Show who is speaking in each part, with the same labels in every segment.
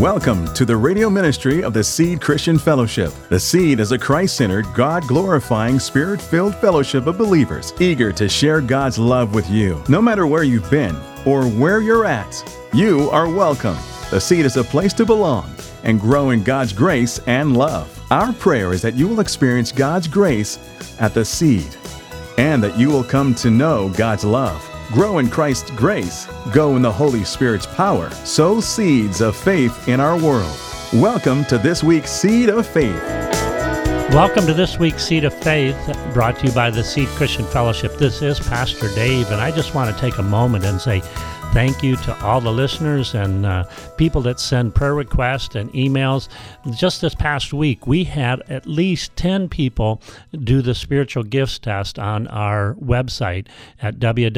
Speaker 1: Welcome to the radio ministry of the Seed Christian Fellowship. The Seed is a Christ-centered, God-glorifying, Spirit-filled fellowship of believers eager to share God's love with you. No matter where you've been or where you're at, you are welcome. The Seed is a place to belong and grow in God's grace and love. Our prayer is that you will experience God's grace at the Seed and that you will come to know God's love. Grow in Christ's grace, go in the Holy Spirit's power, sow seeds of faith in our world. Welcome to this week's Seed of Faith.
Speaker 2: Welcome to this week's Seed of Faith, brought to you by the Seed Christian Fellowship. This is Pastor Dave, and I just want to take a moment and say thank you to all the listeners and people that send prayer requests and emails. Just this past week, we had at least 10 people do the spiritual gifts test on our website at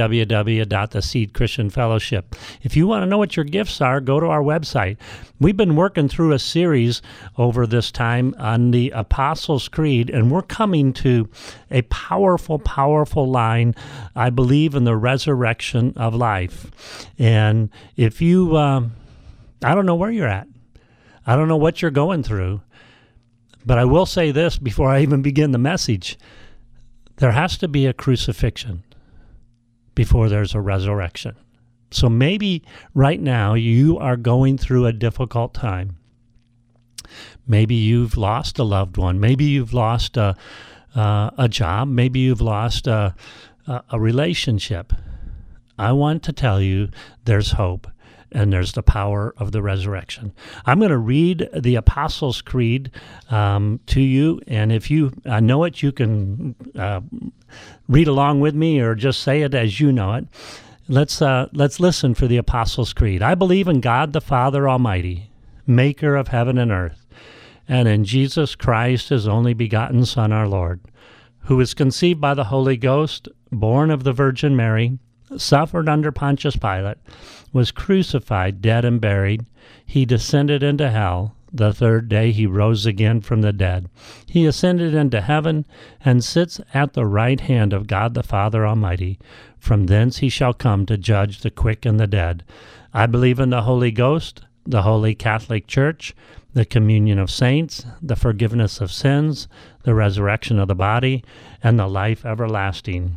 Speaker 2: www.theseedchristianfellowship. If you want to know what your gifts are, go to our website. We've been working through a series over this time on the Apostles' Creed, and we're coming to a powerful, powerful line, I believe, in the resurrection of life. And if you, I don't know where you're at. I don't know what you're going through. But I will say this before I even begin the message. There has to be a crucifixion before there's a resurrection. So maybe right now you are going through a difficult time. Maybe you've lost a loved one. Maybe you've lost a job. Maybe you've lost a relationship. I want to tell you there's hope and there's the power of the resurrection. I'm going to read the Apostles' Creed to you, and if you know it, you can read along with me or just say it as you know it. Let's listen for the Apostles' Creed. I believe in God the Father Almighty, maker of heaven and earth, and in Jesus Christ, his only begotten Son, our Lord, who was conceived by the Holy Ghost, born of the Virgin Mary, suffered under Pontius Pilate, was crucified, dead, and buried. He descended into hell. The third day he rose again from the dead. He ascended into heaven and sits at the right hand of God the Father Almighty. From thence he shall come to judge the quick and the dead. I believe in the Holy Ghost, the Holy Catholic Church, the communion of saints, the forgiveness of sins, the resurrection of the body, and the life everlasting.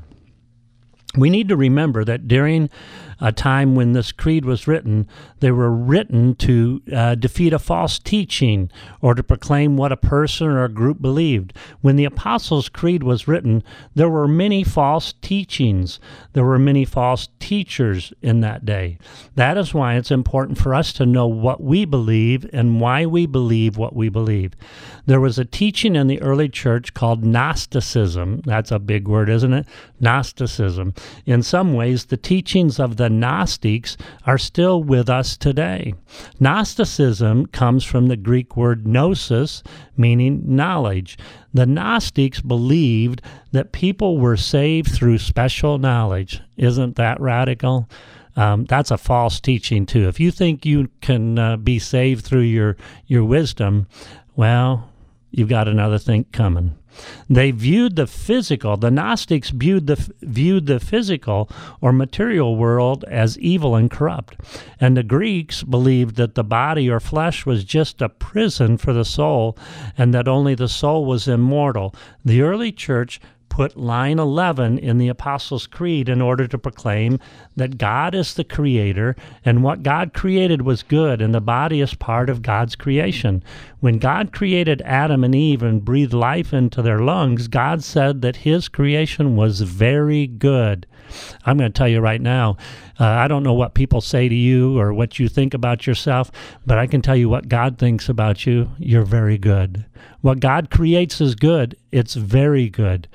Speaker 2: We need to remember that during a time when this creed was written, they were written to defeat a false teaching or to proclaim what a person or a group believed. When the Apostles' Creed was written, there were many false teachings. There were many false teachers in that day. That is why it's important for us to know what we believe and why we believe what we believe. There was a teaching in the early church called Gnosticism. That's a big word, isn't it? Gnosticism. In some ways, the teachings of the Gnostics are still with us today. Gnosticism comes from the Greek word gnosis, meaning knowledge. The Gnostics believed that people were saved through special knowledge. Isn't that radical? That's a false teaching, too. If you think you can be saved through your wisdom, well, you've got another thing coming. They viewed the physical, the Gnostics viewed the physical or material world as evil and corrupt. And the Greeks believed that the body or flesh was just a prison for the soul and that only the soul was immortal. The early church put line 11 in the Apostles' Creed in order to proclaim that God is the creator and what God created was good and the body is part of God's creation. When God created Adam and Eve and breathed life into their lungs, God said that his creation was very good. I'm going to tell you right now, I don't know what people say to you or what you think about yourself, but I can tell you what God thinks about you. You're very good. What God creates is good. It's very good.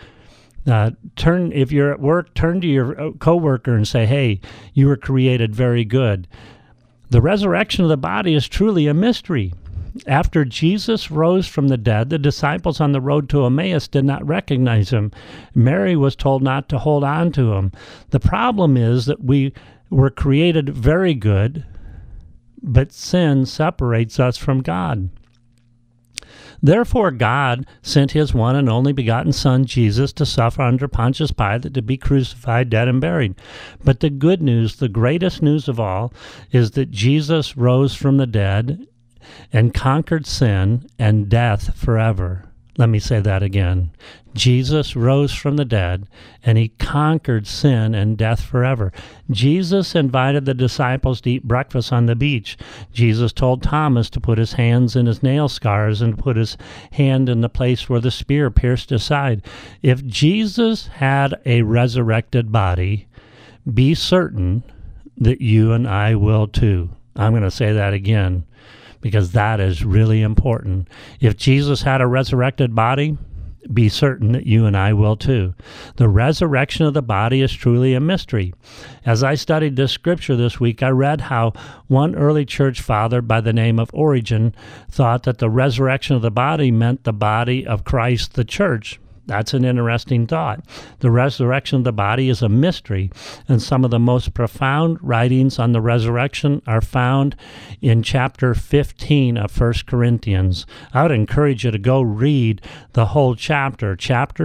Speaker 2: If you're at work, turn to your coworker and say, hey, you were created very good. The resurrection of the body is truly a mystery. After Jesus rose from the dead, the disciples on the road to Emmaus did not recognize him. Mary was told not to hold on to him. The problem is that we were created very good, but sin separates us from God. Therefore God sent his one and only begotten Son, Jesus, to suffer under Pontius Pilate, to be crucified, dead, and buried. But the good news, the greatest news of all, is that Jesus rose from the dead, and conquered sin and death forever. Let me say that again. Jesus rose from the dead, and he conquered sin and death forever. Jesus invited the disciples to eat breakfast on the beach. Jesus told Thomas to put his hands in his nail scars and put his hand in the place where the spear pierced his side. If Jesus had a resurrected body, be certain that you and I will too. I'm going to say that again, because that is really important. If Jesus had a resurrected body, be certain that you and I will too. The resurrection of the body is truly a mystery. As I studied this scripture this week, I read how one early church father by the name of Origen thought that the resurrection of the body meant the body of Christ, the church. That's an interesting thought. The resurrection of the body is a mystery, and some of the most profound writings on the resurrection are found in chapter 15 of 1 Corinthians. I would encourage you to go read the whole chapter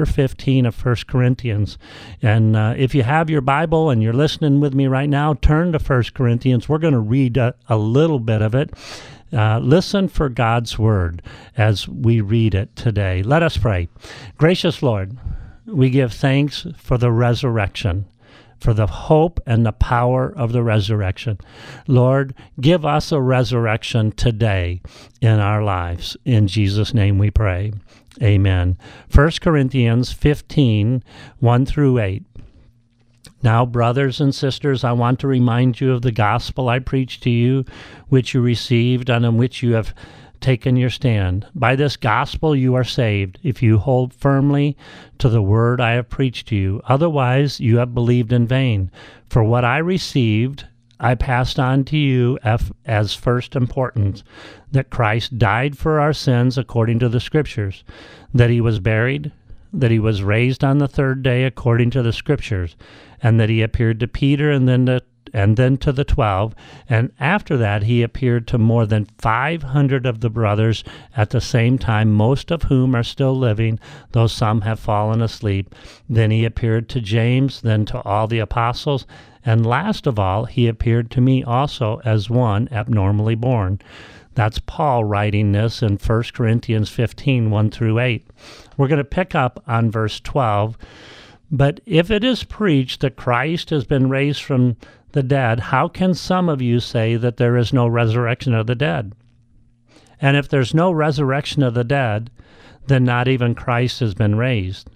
Speaker 2: 15 of 1 Corinthians. And if you have your Bible and you're listening with me right now, turn to 1 Corinthians. We're going to read a little bit of it. Listen for God's word as we read it today. Let us pray. Gracious Lord, we give thanks for the resurrection, for the hope and the power of the resurrection. Lord, give us a resurrection today in our lives. In Jesus' name we pray. Amen. 1 Corinthians 15, 1 through 8. Now, brothers and sisters, I want to remind you of the gospel I preached to you, which you received and in which you have taken your stand. By this gospel you are saved, if you hold firmly to the word I have preached to you. Otherwise, you have believed in vain. For what I received, I passed on to you as first importance, that Christ died for our sins according to the Scriptures, that he was buried, that he was raised on the third day according to the Scriptures, and that he appeared to Peter and then to the 12, and after that he appeared to more than 500 of the brothers at the same time, most of whom are still living, though some have fallen asleep. Then he appeared to James, then to all the apostles, and last of all he appeared to me also as one abnormally born. That's Paul writing this in 1 Corinthians 15, 1 through 8. We're going to pick up on verse 12. But if it is preached that Christ has been raised from the dead, how can some of you say that there is no resurrection of the dead? And if there's no resurrection of the dead, then not even Christ has been raised.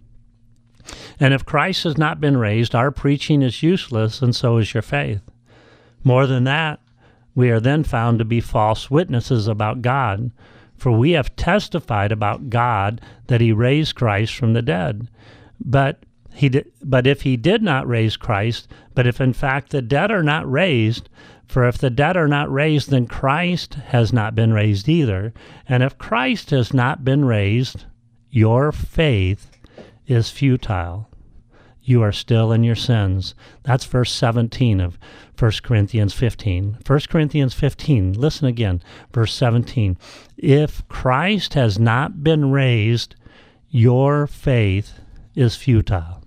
Speaker 2: And if Christ has not been raised, our preaching is useless, and so is your faith. More than that, we are then found to be false witnesses about God, for we have testified about God that he raised Christ from the dead. But if he did not raise Christ, but if in fact the dead are not raised, for if the dead are not raised, then Christ has not been raised either. And if Christ has not been raised, your faith is futile. You are still in your sins. That's verse 17 of 1 Corinthians 15. 1 Corinthians 15, listen again, verse 17. If Christ has not been raised, your faith is futile.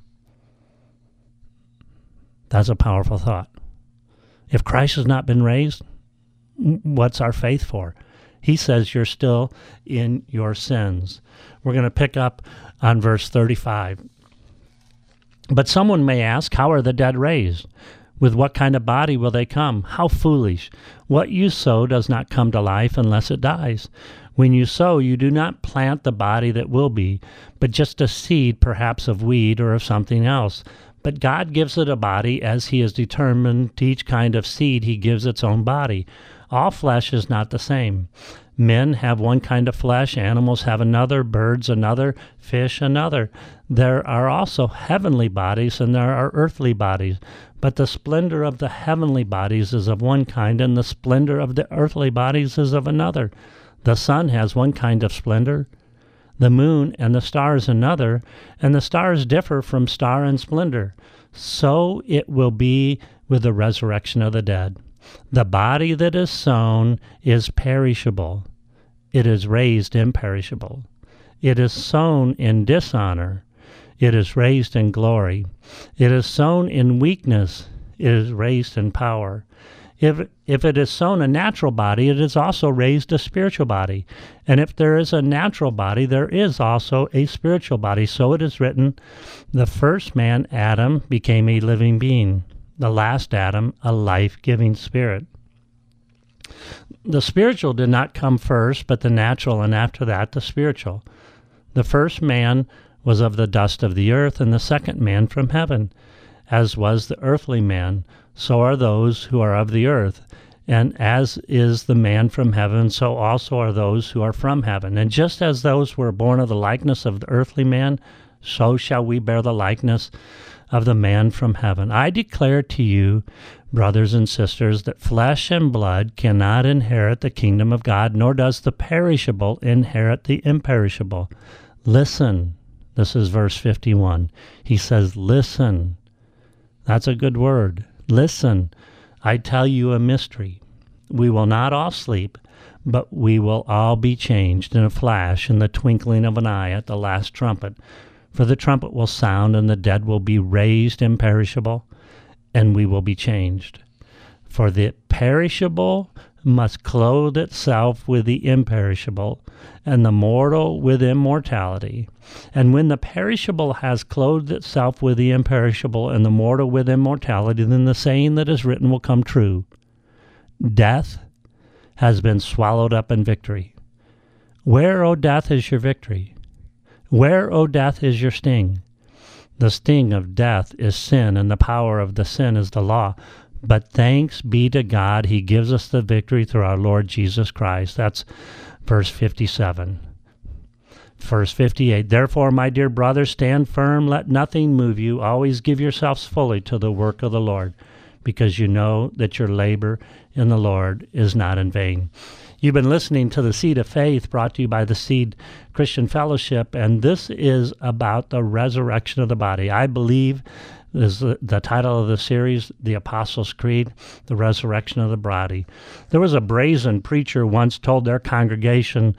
Speaker 2: That's a powerful thought. If Christ has not been raised, what's our faith for? He says you're still in your sins. We're going to pick up on verse 35. But someone may ask, how are the dead raised? With what kind of body will they come? How foolish! What you sow does not come to life unless it dies. When you sow, you do not plant the body that will be, but just a seed, perhaps of weed or of something else. But God gives it a body as he has determined. To each kind of seed he gives its own body. All flesh is not the same. Men have one kind of flesh, animals have another, birds another, fish another. There are also heavenly bodies and there are earthly bodies. But the splendor of the heavenly bodies is of one kind, and the splendor of the earthly bodies is of another. The sun has one kind of splendor, the moon and the stars another, and the stars differ from star in splendor. So it will be with the resurrection of the dead. The body that is sown is perishable. It is raised imperishable. It is sown in dishonor. It is raised in glory. It is sown in weakness. It is raised in power. If it is sown a natural body, it is also raised a spiritual body. And if there is a natural body, there is also a spiritual body. So it is written, the first man, Adam, became a living being. The last Adam, a life-giving spirit. The spiritual did not come first, but the natural, and after that, the spiritual. The first man was of the dust of the earth, and the second man from heaven. As was the earthly man, so are those who are of the earth. And as is the man from heaven, so also are those who are from heaven. And just as those were born of the likeness of the earthly man, so shall we bear the likeness of the man from heaven. I declare to you, brothers and sisters, that flesh and blood cannot inherit the kingdom of God, nor does the perishable inherit the imperishable. Listen. This is verse 51. He says, listen. That's a good word. Listen, I tell you a mystery. We will not all sleep, but we will all be changed in a flash, in the twinkling of an eye, at the last trumpet. For the trumpet will sound, and the dead will be raised imperishable, and we will be changed. For the perishable must clothe itself with the imperishable, and the mortal with immortality. And when the perishable has clothed itself with the imperishable, and the mortal with immortality, then the saying that is written will come true. Death has been swallowed up in victory. Where, O death, is your victory? Where, O death, is your sting? The sting of death is sin, and the power of the sin is the law. But thanks be to God, he gives us the victory through our Lord Jesus Christ. That's verse 57. Verse 58, therefore, my dear brothers, stand firm, let nothing move you. Always give yourselves fully to the work of the Lord, because you know that your labor in the Lord is not in vain. You've been listening to The Seed of Faith, brought to you by the Seed Christian Fellowship, and this is about the resurrection of the body. I believe is the title of the series, The Apostles' Creed, the resurrection of the body. There was a brazen preacher once told their congregation,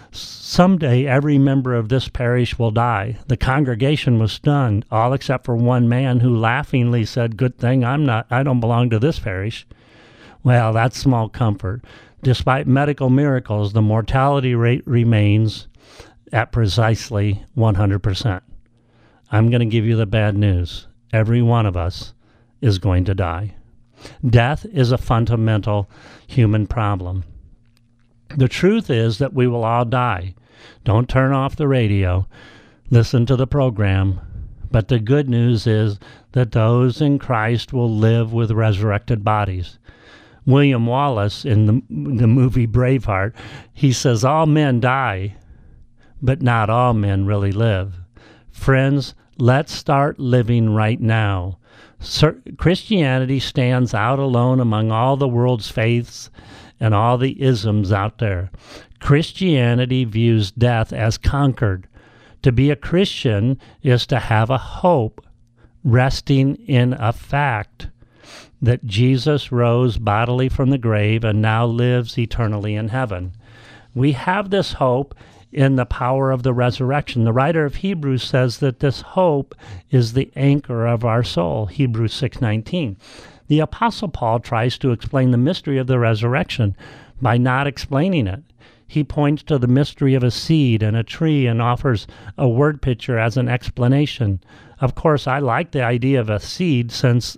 Speaker 2: someday every member of this parish will die. The congregation was stunned, all except for one man who laughingly said, good thing I don't belong to this parish. Well, that's small comfort. Despite medical miracles, the mortality rate remains at precisely 100%. I'm going to give you the bad news. Every one of us is going to die. Death is a fundamental human problem. The truth is that we will all die. Don't turn off the radio. Listen to the program. But the good news is that those in Christ will live with resurrected bodies. William Wallace, in the movie Braveheart, he says, all men die, but not all men really live. Friends, let's start living right now. Christianity stands out alone among all the world's faiths and all the isms out there. Christianity views death as conquered. To be a Christian is to have a hope resting in a fact that Jesus rose bodily from the grave and now lives eternally in heaven. We have this hope in the power of the resurrection. The writer of Hebrews says that this hope is the anchor of our soul, Hebrews 6:19. The Apostle Paul tries to explain the mystery of the resurrection by not explaining it. He points to the mystery of a seed and a tree and offers a word picture as an explanation. Of course, I like the idea of a seed since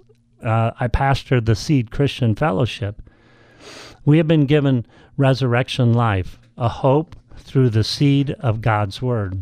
Speaker 2: I pastored the Seed Christian Fellowship. We have been given resurrection life, a hope through the seed of God's Word.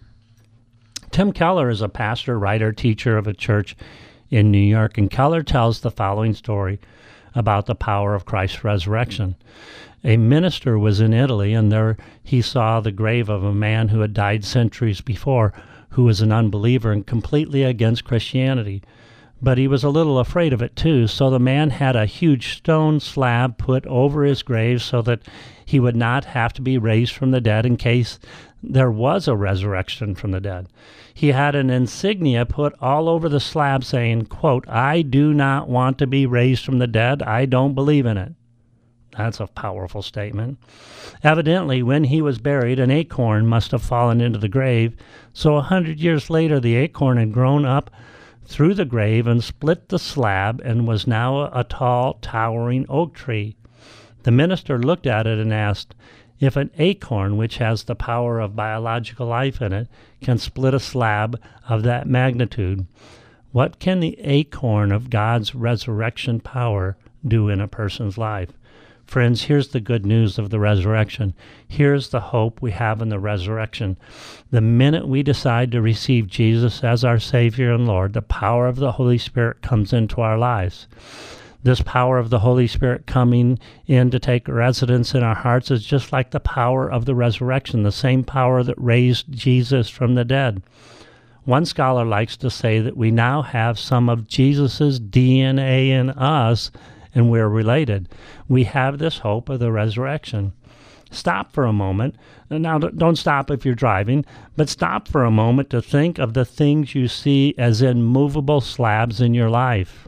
Speaker 2: Tim Keller is a pastor, writer, teacher of a church in New York, and Keller tells the following story about the power of Christ's resurrection. A minister was in Italy, and there he saw the grave of a man who had died centuries before, who was an unbeliever and completely against Christianity. But he was a little afraid of it too, so the man had a huge stone slab put over his grave so that he would not have to be raised from the dead in case there was a resurrection from the dead. He had an insignia put all over the slab saying, quote, I do not want to be raised from the dead. I don't believe in it. That's a powerful statement. Evidently, when he was buried, an acorn must have fallen into the grave, so 100 years later the acorn had grown up through the grave and split the slab and was now a tall, towering oak tree. The minister looked at it and asked, if an acorn, which has the power of biological life in it, can split a slab of that magnitude, what can the acorn of God's resurrection power do in a person's life? Friends, here's the good news of the resurrection. Here's the hope we have in the resurrection. The minute we decide to receive Jesus as our Savior and Lord, the power of the Holy Spirit comes into our lives. This power of the Holy Spirit coming in to take residence in our hearts is just like the power of the resurrection, the same power that raised Jesus from the dead. One scholar likes to say that we now have some of Jesus's DNA in us, and we're related. We have this hope of the resurrection. Stop for a moment. Now, don't stop if you're driving, but stop for a moment to think of the things you see as immovable slabs in your life.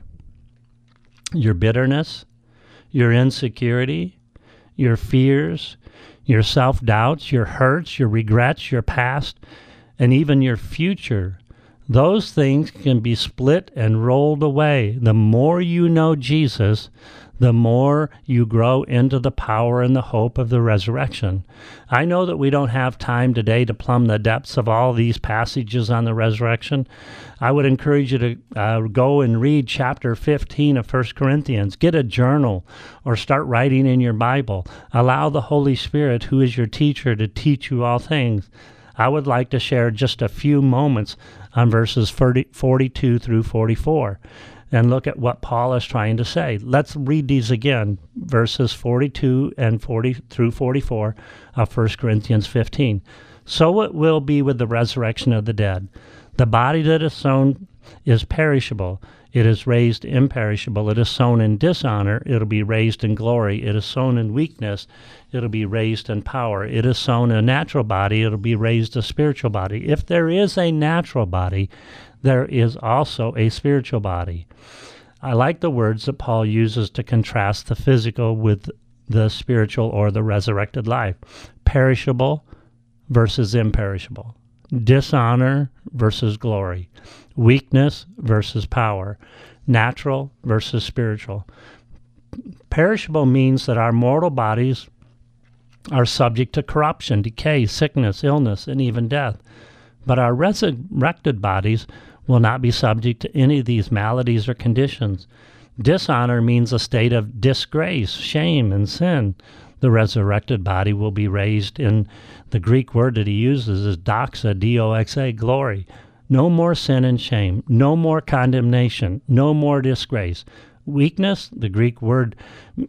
Speaker 2: Your bitterness, your insecurity, your fears, your self-doubts, your hurts, your regrets, your past, and even your future. Those things can be split and rolled away. The more you know Jesus, the more you grow into the power and the hope of the resurrection. I know that we don't have time today to plumb the depths of all these passages on the resurrection. I would encourage you to go and read chapter 15 of 1 Corinthians. Get a journal or start writing in your Bible. Allow the Holy Spirit, who is your teacher, to teach you all things. I would like to share just a few moments on verses 42 through 44 and look at what Paul is trying to say. Let's read these again, verses 42 and 40 through 44 of 1 Corinthians 15. So it will be with the resurrection of the dead. The body that is sown is perishable. It is raised imperishable. It is sown in dishonor. It'll be raised in glory. It is sown in weakness. It'll be raised in power. It is sown a natural body. It'll be raised a spiritual body. If there is a natural body, there is also a spiritual body. I like the words that Paul uses to contrast the physical with the spiritual or the resurrected life. Perishable versus imperishable. Dishonor versus glory. Weakness versus power. Natural versus spiritual. Perishable means that our mortal bodies are subject to corruption, decay, sickness, illness, and even death. But our resurrected bodies will not be subject to any of these maladies or conditions. Dishonor means a state of disgrace, shame, and sin. The resurrected body will be raised in the Greek word that he uses is doxa, D-O-X-A, glory. No more sin and shame, no more condemnation, no more disgrace. Weakness, the Greek word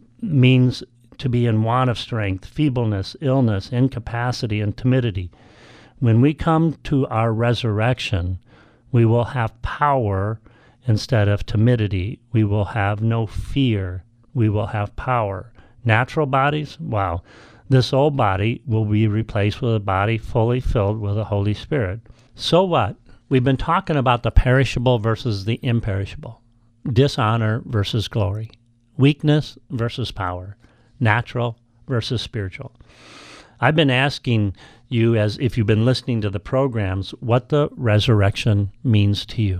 Speaker 2: means to be in want of strength, feebleness, illness, incapacity, and timidity. When we come to our resurrection, we will have power instead of timidity. We will have no fear. We will have power. Natural bodies, wow. This old body will be replaced with a body fully filled with the Holy Spirit. So what? We've been talking about the perishable versus the imperishable. Dishonor versus glory. Weakness versus power. Natural versus spiritual. I've been asking you, as if you've been listening to the programs, what the resurrection means to you.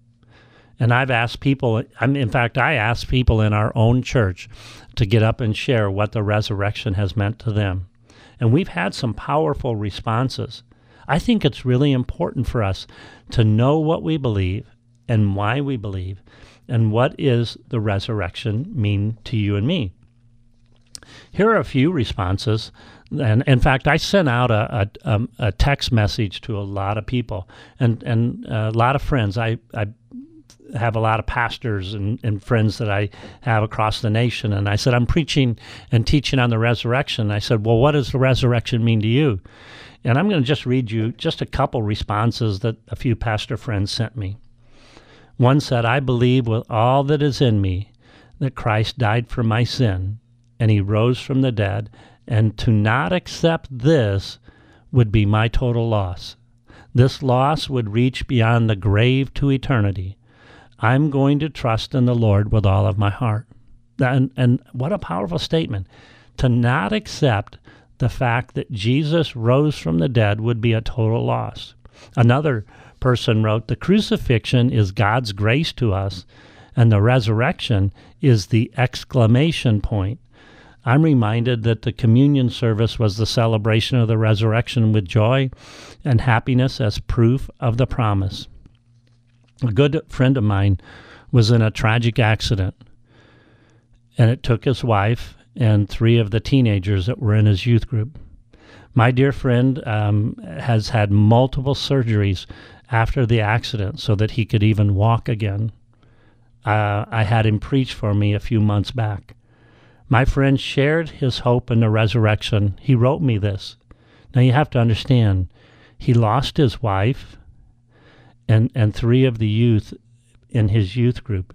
Speaker 2: And I've asked people, in fact, I asked people in our own church to get up and share what the resurrection has meant to them. And we've had some powerful responses. I think it's really important for us to know what we believe and why we believe, and what is the resurrection mean to you and me. Here are a few responses. And in fact, I sent out a text message to a lot of people and a lot of friends. I have a lot of pastors and friends that I have across the nation. And I said, I'm preaching and teaching on the resurrection. I said, well, what does the resurrection mean to you? And I'm going to just read you just a couple responses that a few pastor friends sent me. One said, I believe with all that is in me that Christ died for my sin and he rose from the dead, and to not accept this would be my total loss. This loss would reach beyond the grave to eternity. I'm going to trust in the Lord with all of my heart. And what a powerful statement. To not accept the fact that Jesus rose from the dead would be a total loss. Another person wrote, "The crucifixion is God's grace to us, and the resurrection is the exclamation point." I'm reminded that the communion service was the celebration of the resurrection with joy and happiness as proof of the promise. A good friend of mine was in a tragic accident, and it took his wife and 3 of the teenagers that were in his youth group. My dear friend has had multiple surgeries after the accident so that he could even walk again. I had him preach for me a few months back. My friend shared his hope in the resurrection. He wrote me this. Now you have to understand, he lost his wife and 3 of the youth in his youth group.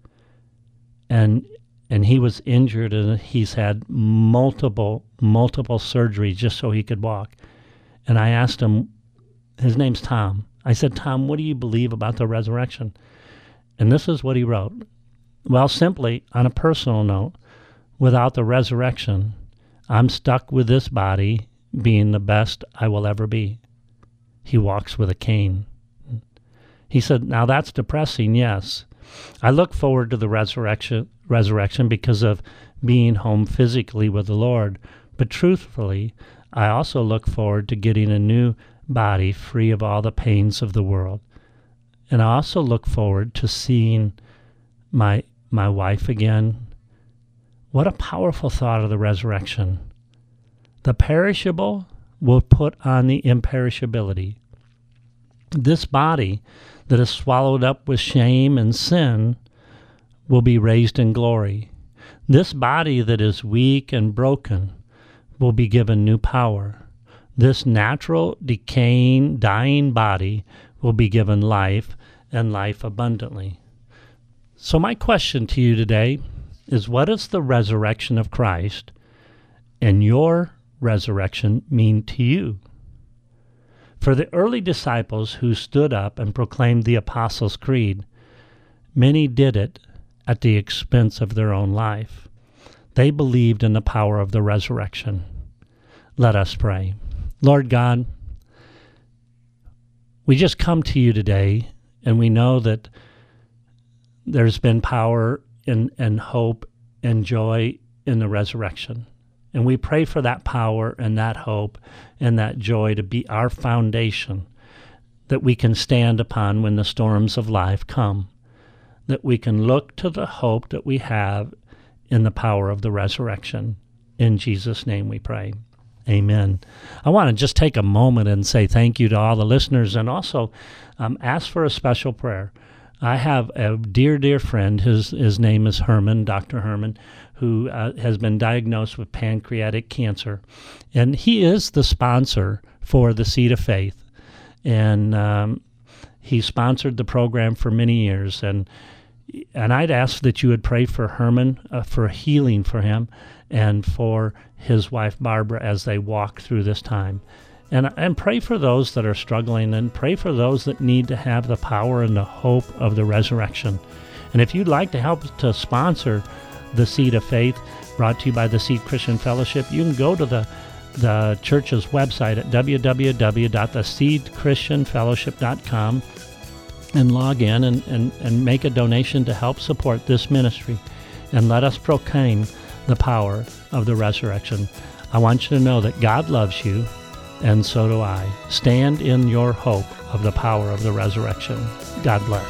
Speaker 2: And he was injured, and he's had multiple surgeries just so he could walk. And I asked him, his name's Tom. I said, "Tom, what do you believe about the resurrection?" And this is what he wrote. "Well, simply, on a personal note, without the resurrection, I'm stuck with this body being the best I will ever be." He walks with a cane. He said, "Now that's depressing, yes. I look forward to the resurrection because of being home physically with the Lord. But truthfully, I also look forward to getting a new body free of all the pains of the world. And I also look forward to seeing my wife again." What a powerful thought of the resurrection. The perishable will put on the imperishability. This body that is swallowed up with shame and sin will be raised in glory. This body that is weak and broken will be given new power. This natural, decaying, dying body will be given life, and life abundantly. So my question to you today is, what does the resurrection of Christ and your resurrection mean to you? For the early disciples who stood up and proclaimed the Apostles' Creed, many did it at the expense of their own life. They believed in the power of the resurrection. Let us pray. Lord God, we just come to you today, and we know that there's been power and hope and joy in the resurrection. And we pray for that power and that hope and that joy to be our foundation that we can stand upon when the storms of life come, that we can look to the hope that we have in the power of the resurrection. In Jesus' name we pray. Amen. I want to just take a moment and say thank you to all the listeners, and also ask for a special prayer. I have a dear friend, his name is Herman, Dr. Herman, who has been diagnosed with pancreatic cancer. And he is the sponsor for the Seed of Faith. And he sponsored the program for many years. And I'd ask that you would pray for Herman, for healing for him, and for his wife Barbara as they walk through this time. And pray for those that are struggling, and pray for those that need to have the power and the hope of the resurrection. And if you'd like to help to sponsor the Seed of Faith, brought to you by the Seed Christian Fellowship, you can go to the church's website at www.theseedchristianfellowship.com and log in and make a donation to help support this ministry. And let us proclaim the power of the resurrection. I want you to know that God loves you, and so do I. Stand in your hope of the power of the resurrection. God bless.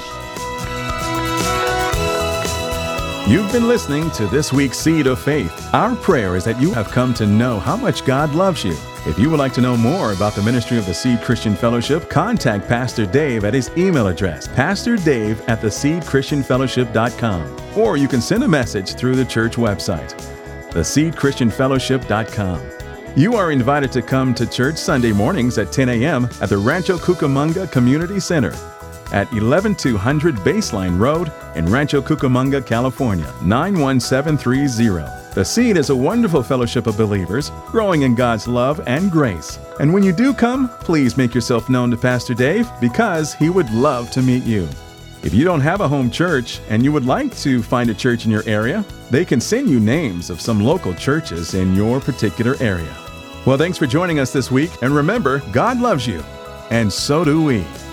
Speaker 1: You've been listening to this week's Seed of Faith. Our prayer is that you have come to know how much God loves you. If you would like to know more about the ministry of the Seed Christian Fellowship, contact Pastor Dave at his email address, pastordave@theseedchristianfellowship.com. Or you can send a message through the church website, theseedchristianfellowship.com. You are invited to come to church Sunday mornings at 10 a.m. at the Rancho Cucamonga Community Center at 11200 Baseline Road in Rancho Cucamonga, California, 91730. The Seed is a wonderful fellowship of believers growing in God's love and grace. And when you do come, please make yourself known to Pastor Dave, because he would love to meet you. If you don't have a home church and you would like to find a church in your area, they can send you names of some local churches in your particular area. Well, thanks for joining us this week, and remember, God loves you, and so do we.